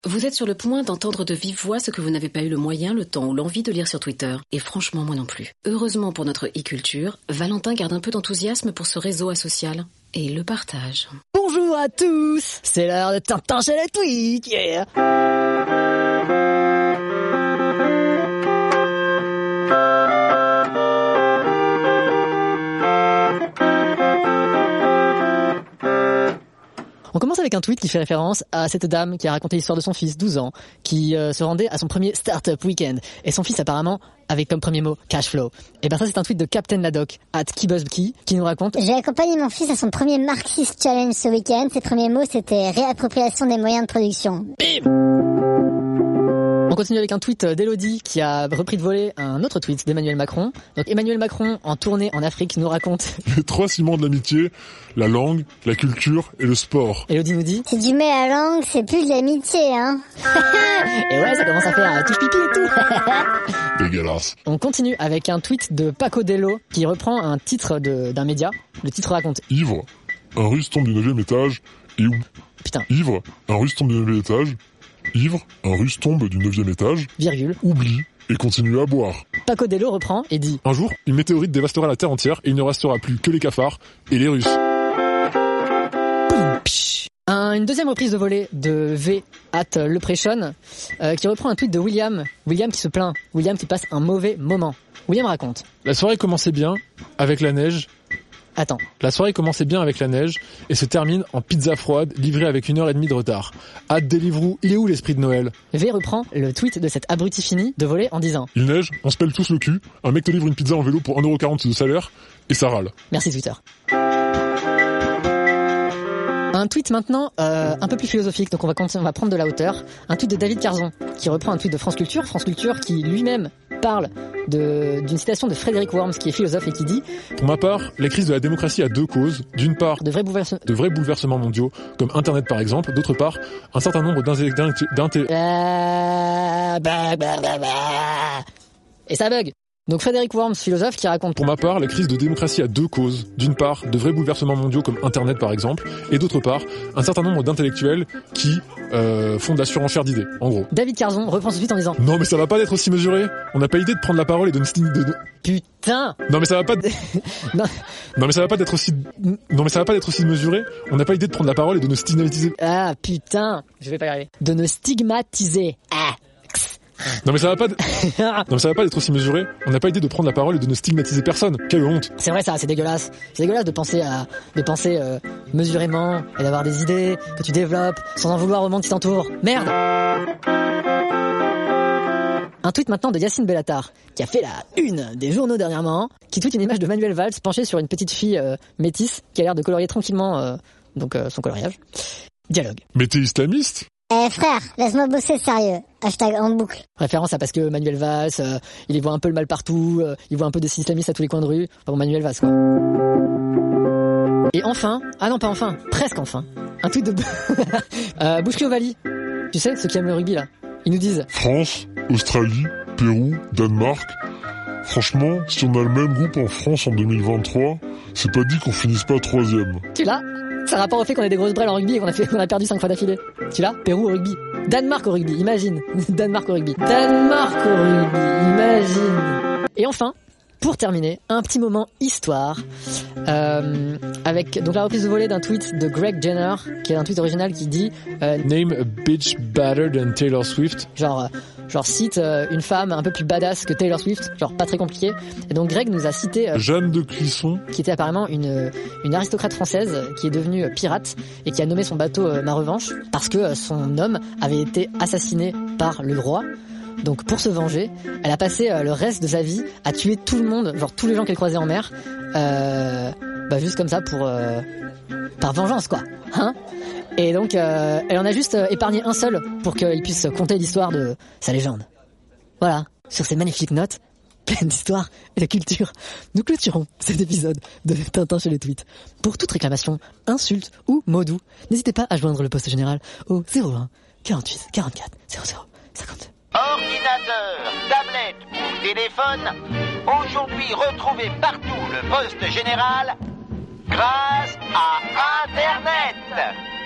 Vous êtes sur le point d'entendre de vive voix ce que vous n'avez pas eu le moyen, le temps ou l'envie de lire sur Twitter. Et franchement, moi non plus. Heureusement pour notre e-culture, Valentin garde un peu d'enthousiasme pour ce réseau asocial. Et il le partage. Bonjour à tous, c'est l'heure de Tintin chez les tweets, yeah. On commence avec un tweet qui fait référence à cette dame qui a raconté l'histoire de son fils, 12 ans, qui se rendait à son premier Startup Weekend. Et son fils, apparemment, avait comme premier mot cash flow. Et ben ça, c'est un tweet de Captain Laddock, @KeyBuzzKey, qui nous raconte: J'ai accompagné mon fils à son premier Marxist Challenge ce week-end. Ses premiers mots, c'était réappropriation des moyens de production. Bim. On continue avec un tweet d'Elodie qui a repris de voler un autre tweet d'Emmanuel Macron. Donc Emmanuel Macron, en tournée en Afrique, nous raconte les 3 ciments de l'amitié, la langue, la culture et le sport. Elodie nous dit: Si tu mets la langue, c'est plus de l'amitié, hein. Et ouais, ça commence à faire touche pipi et tout. Dégueulasse. On continue avec un tweet de Paco Dello qui reprend un titre d'un média. Le titre raconte: Ivre, un russe tombe du 9e étage et où? Putain. Ivre, un russe tombe du 9e étage. Ivre, un russe tombe du 9e étage, virgule, oublie et continue à boire. Paco Dello reprend et dit: Un jour, une météorite dévastera la Terre entière et il ne restera plus que les cafards et les Russes. Une deuxième reprise de volée de V @leprechaun qui reprend un tweet de William qui se plaint, William qui passe un mauvais moment. William raconte: La soirée commençait bien avec la neige. La soirée commençait bien avec la neige et se termine en pizza froide livrée avec 1h30 de retard. Deliveroo, il est où l'esprit de Noël? V reprend le tweet de cet abruti fini de voler en disant: Il neige, on se pèle tous le cul, un mec te livre une pizza en vélo pour 1,40€ de salaire et ça râle. Merci Twitter. Un tweet maintenant un peu plus philosophique, donc on va prendre de la hauteur. Un tweet de David Carzon qui reprend un tweet de France Culture qui lui-même parle d'une citation de Frédéric Worms qui est philosophe et qui dit: Pour ma part, la crise de la démocratie a 2 causes. D'une part, de vrais bouleversements mondiaux, comme Internet par exemple. D'autre part, un certain nombre Et ça bug. Donc Frédéric Worms, philosophe, qui raconte: Pour ma part, la crise de démocratie a 2 causes. D'une part, de vrais bouleversements mondiaux comme Internet par exemple, et d'autre part, un certain nombre d'intellectuels qui font de la surenchère d'idées, en gros. David Carzon reprend ce tweet en disant: Non mais ça va pas d'être aussi mesuré. On n'a pas idée de prendre la parole et de... Putain. Non mais ça va pas Non mais ça va pas d'être aussi mesuré. On n'a pas idée de prendre la parole et de nous stigmatiser. Ah putain, je vais pas y arriver. De nous stigmatiser. Non mais ça va pas d'être aussi mesuré. On n'a pas idée de prendre la parole et de ne stigmatiser personne. Quelle honte. C'est vrai ça, c'est dégueulasse. C'est dégueulasse de penser mesurément et d'avoir des idées que tu développes sans en vouloir au monde qui t'entoure. Merde. Un tweet maintenant de Yacine Bellatar qui a fait la une des journaux dernièrement, qui tweet une image de Manuel Valls penché sur une petite fille métisse qui a l'air de colorier tranquillement son coloriage. Dialogue. Mais t'es islamiste? Frère, laisse-moi bosser sérieux. Hashtag en boucle. Référence à parce que Manuel Valls, il y voit un peu le mal partout, il voit un peu des islamistes à tous les coins de rue. Enfin bon, Manuel Valls quoi. Et enfin, presque enfin, un tweet de Boucherie Ovalie. Tu sais, ceux qui aiment le rugby là. Ils nous disent: France, Australie, Pérou, Danemark. Franchement, si on a le même groupe en France en 2023, c'est pas dit qu'on finisse pas 3e. Tu l'as? Ça a rapport au fait qu'on ait des grosses brêles en rugby et qu'on a perdu 5 fois d'affilée. Tu l'as? Pérou au rugby. Danemark au rugby, imagine. Danemark au rugby, imagine. Et enfin, pour terminer, un petit moment histoire avec donc la reprise de volée d'un tweet de Greg Jenner, qui est un tweet original qui dit Name a bitch badder than Taylor Swift. Genre cite une femme un peu plus badass que Taylor Swift, genre pas très compliqué. Et donc Greg nous a cité Jeanne de Clisson, qui était apparemment une aristocrate française qui est devenue pirate et qui a nommé son bateau Ma Revanche parce que son homme avait été assassiné par le roi. Donc pour se venger, elle a passé le reste de sa vie à tuer tout le monde, genre tous les gens qu'elle croisait en mer, juste comme ça par vengeance quoi, hein. Et donc elle en a juste épargné un seul pour qu'il puisse conter l'histoire de sa légende. Voilà, sur ces magnifiques notes pleines d'histoire et de culture, nous clôturons cet épisode de Tintin chez les tweets. Pour toute réclamation, insulte ou mot doux, n'hésitez pas à joindre le poste général au 01 48 44 00 52. Ordinateur, tablette ou téléphone, aujourd'hui retrouvez partout le poste général grâce à Internet.